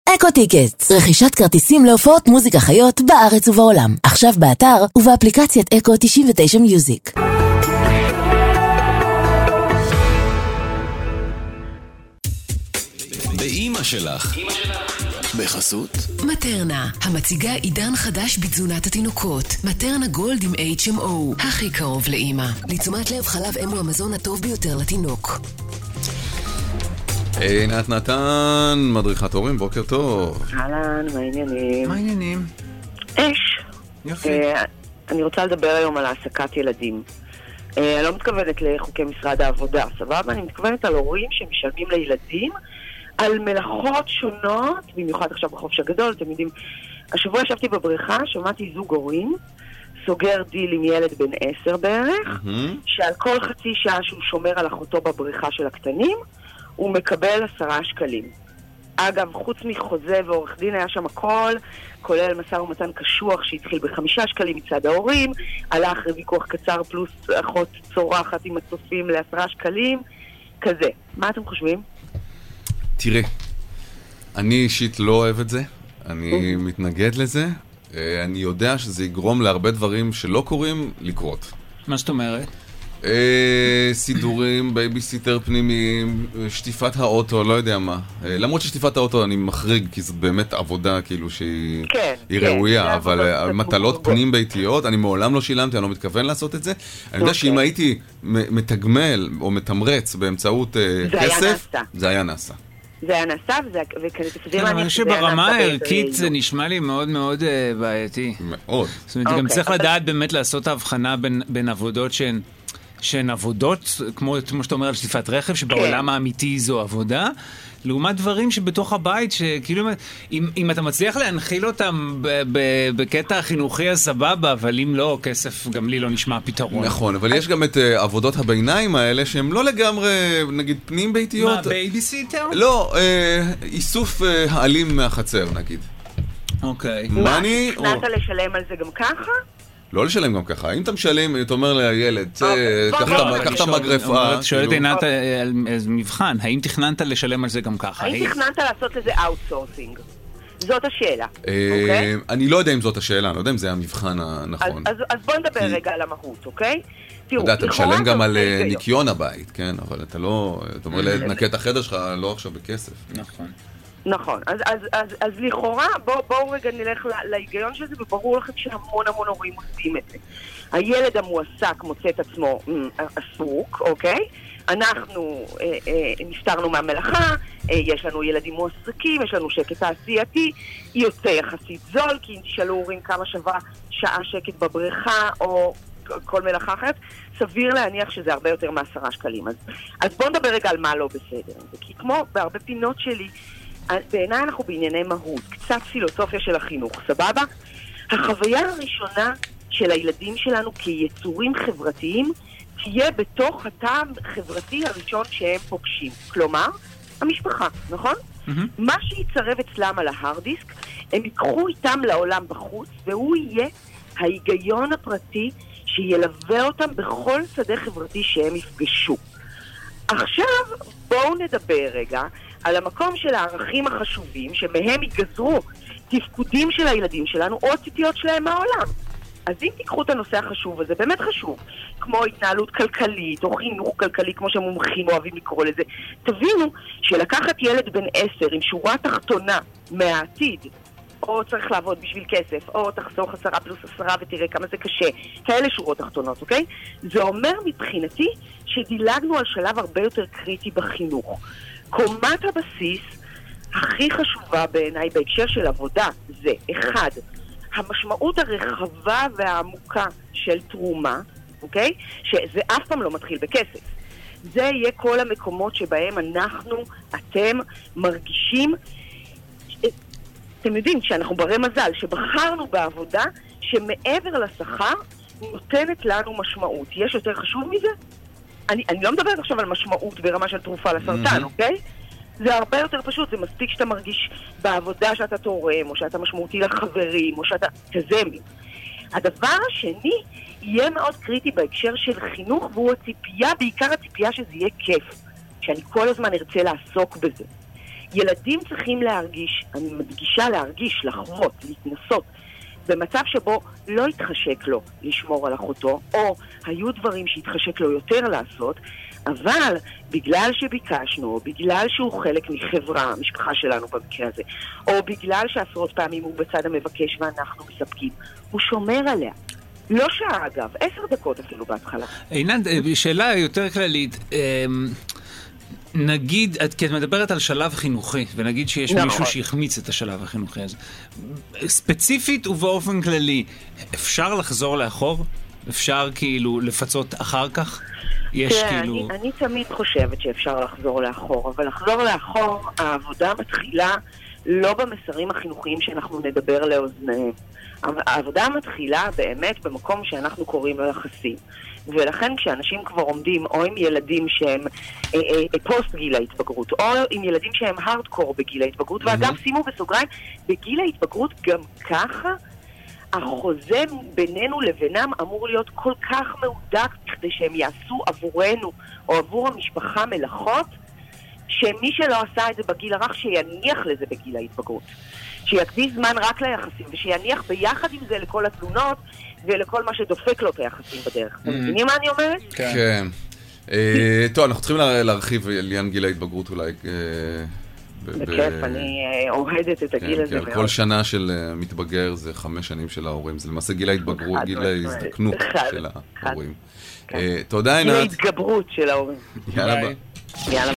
אקו טיקטס, רכישת כרטיסים להופעות מוזיקה חיות בארץ ובעולם. עכשיו באתר ובאפליקציית אקו 99 מיוזיק. באמא שלך. בחסות מטרנה, המציגה עידן חדש בתזונת התינוקות. מטרנה גולד עם HMO, הכי קרוב לאמא. לתשומת לב, חלב אם הוא המזון הטוב ביותר לתינוק. עינת נתן, מדריכת הורים, בוקר טוב. אהלן, מה העניינים? מה העניינים? אש. יופי. אני רוצה לדבר היום על העסקת ילדים. אני לא מתכוונת לחוקי משרד העבודה, סבבה? אני מתכוונת על הורים שמשלמים לילדים על מלאכות שונות, במיוחד עכשיו בחופש הגדול, אתם יודעים. השבוע ישבתי בבריכה, שמעתי זוג הורים, סוגר דיל עם ילד בן 10 בערך, שעל כל חצי שעה שהוא שומר על אחותו בבריכה של הקטנים, הוא מקבל 10 שקלים. אגב, חוץ מחוזה ועורך דין היה שם הכל, כולל משא ומתן קשוח שהתחיל ב5 שקלים מצד ההורים, עלה אחרי ויכוח קצר פלוס אחות צורחת עם הצופים ל10 שקלים, כזה. מה אתם חושבים? תראה, אני אישית לא אוהב את זה, אני מתנגד לזה, אני יודע שזה יגרום להרבה דברים שלא קורים לקרות. מה זאת אומרת? סידורים, בייביסיטר פנימיים, שטיפת האוטו, לא יודע מה. למרות ששטיפת האוטו אני מחריג, כי זאת באמת עבודה כאילו שהיא ראויה, אבל מטלות פנים ביתיות, אני מעולם לא שילמתי, אני לא מתכוון לעשות את זה. אני יודע שאם הייתי מתגמל או מתמרץ באמצעות כסף, זה היה נעשה. זה היה נעשה, וכזה תסביר אני חושב שברמה הערכית זה נשמע לי מאוד מאוד בעייתי. מאוד. זאת אומרת, גם צריך לדעת באמת לעשות ההבחנה בין עבודות שהן עבודות, כמו שאתה אומר על שטיפת רכב, שבעולם האמיתי זו עבודה, לעומת דברים שבתוך הבית, שכאילו, אם אתה מצליח להנחיל אותם בקטע החינוכי הסבבה, אבל אם לא, כסף גם לי לא נשמע פתרון. נכון, אבל יש גם את עבודות הביניים האלה, שהן לא לגמרי, נגיד, פנים ביתיות. מה, בייביסיטר? לא, איסוף העלים מהחצר, נגיד. אוקיי. מה, תכננת לשלם על זה גם ככה? לא לשלם גם ככה. אם אתה משלם, אתה אומר לילד, קח את המגרפה. שואלת עינת על מבחן, האם תכננת לשלם על זה גם ככה? האם תכננת לעשות לזה אאוטסורסינג? זאת השאלה, אוקיי? אני לא יודע אם זאת השאלה, אני לא יודע אם זה המבחן הנכון. אז בוא נדבר רגע על המהות, אוקיי? אתה משלם גם על ניקיון הבית, כן? אבל אתה לא, אתה אומר לילד, נקה את החדר שלך, לא עכשיו בכסף. נכון. נכון, אז לכאורה, בואו רגע נלך להיגיון של זה, וברור לכם שהמון המון הורים עושים את זה. הילד המועסק מוצא את עצמו עסוק, אוקיי? אנחנו נפטרנו מהמלאכה, יש לנו ילדים מועסקים, יש לנו שקט תעשייתי, יוצא יחסית זול, כי אם תשאלו הורים כמה שווה שעה שקט בבריכה, או כל מלאכה אחרת, סביר להניח שזה הרבה יותר מ10 שקלים. אז בואו נדבר רגע על מה לא בסדר. כי כמו בהרבה פינות שלי, בעיניי אנחנו בענייני מהות, קצת פילוסופיה של החינוך, סבבה? החוויה הראשונה של הילדים שלנו כיצורים חברתיים תהיה בתוך הטעם חברתי הראשון שהם פוגשים. כלומר, המשפחה, נכון? מה שיצרב אצלם על ההארד דיסק, הם ייקחו איתם לעולם בחוץ, והוא יהיה ההיגיון הפרטי שילווה אותם בכל שדה חברתי שהם יפגשו. עכשיו בואו נדבר רגע על המקום של הערכים החשובים שמהם ייגזרו תפקודים של הילדים שלנו או ציפיות שלהם מהעולם. אז אם תיקחו את הנושא החשוב הזה, באמת חשוב, כמו התנהלות כלכלית או חינוך כלכלי, כמו שהמומחים אוהבים לקרוא לזה, תבינו שלקחת ילד בן 10 עם שורה תחתונה מהעתיד, או צריך לעבוד בשביל כסף, או תחסוך 10 פלוס 10 ותראה כמה זה קשה, כאלה שורות תחתונות, אוקיי? זה אומר מבחינתי שדילגנו על שלב הרבה יותר קריטי בחינוך. קומת הבסיס הכי חשובה בעיניי בהקשר של עבודה זה, 1, המשמעות הרחבה והעמוקה של תרומה, אוקיי? שזה אף פעם לא מתחיל בכסף. זה יהיה כל המקומות שבהם אנחנו, אתם, מרגישים, אתם יודעים שאנחנו ברי מזל, שבחרנו בעבודה שמעבר לשכר נותנת לנו משמעות. יש יותר חשוב מזה? אני לא מדברת עכשיו על משמעות ברמה של תרופה לסרטן, אוקיי? זה הרבה יותר פשוט, זה מספיק שאתה מרגיש בעבודה שאתה תורם, או שאתה משמעותי לחברים, או שאתה תזמי. הדבר השני יהיה מאוד קריטי בהקשר של חינוך, והוא הציפייה, בעיקר הציפייה שזה יהיה כיף, שאני כל הזמן ארצה לעסוק בזה. ילדים צריכים להרגיש, אני מדגישה להרגיש, לחוות, להתנסות, במצב שבו לא התחשק לו לשמור על אחותו, או היו דברים שהתחשק לו יותר לעשות, אבל בגלל שביקשנו, או בגלל שהוא חלק מחברה, המשפחה שלנו במקרה הזה, או בגלל שעשרות פעמים הוא בצד המבקש ואנחנו מספקים, הוא שומר עליה. לא שעה אגב, 10 דקות אפילו בהתחלה. עינת, שאלה יותר כללית, נגיד, כי את מדברת על שלב חינוכי, ונגיד שיש מישהו שהחמיץ את השלב החינוכי הזה. ספציפית ובאופן כללי, אפשר לחזור לאחור? אפשר כאילו לפצות אחר כך? יש כאילו... אני תמיד חושבת שאפשר לחזור לאחור, אבל לחזור לאחור, העבודה מתחילה לא במסרים החינוכיים שאנחנו נדבר לאוזניהם. העבודה מתחילה באמת במקום שאנחנו קוראים לו יחסים. ולכן כשאנשים כבר עומדים או עם ילדים שהם פוסט גיל ההתבגרות, או עם ילדים שהם הארדקור בגיל ההתבגרות, ואגב שימו בסוגריים, בגיל ההתבגרות גם ככה החוזה בינינו לבינם אמור להיות כל כך מהודק כדי שהם יעשו עבורנו או עבור המשפחה מלאכות, שמי שלא עשה את זה בגיל הרך שיניח לזה בגיל ההתבגרות, שיקדיש זמן רק ליחסים ושיניח ביחד עם זה לכל התלונות ולכל מה שדופק לו את היחסים בדרך. אתם מבינים מה אני אומרת? כן. טוב, אנחנו צריכים להרחיב לעניין גיל ההתבגרות אולי. בכיף, אני אוהדת את הגיל הזה. כל שנה של מתבגר זה 5 שנים של ההורים. זה למעשה גיל ההתבגרות, גיל ההזדקנות של ההורים. תודה עינת. גיל ההתגברות של ההורים. יאללה.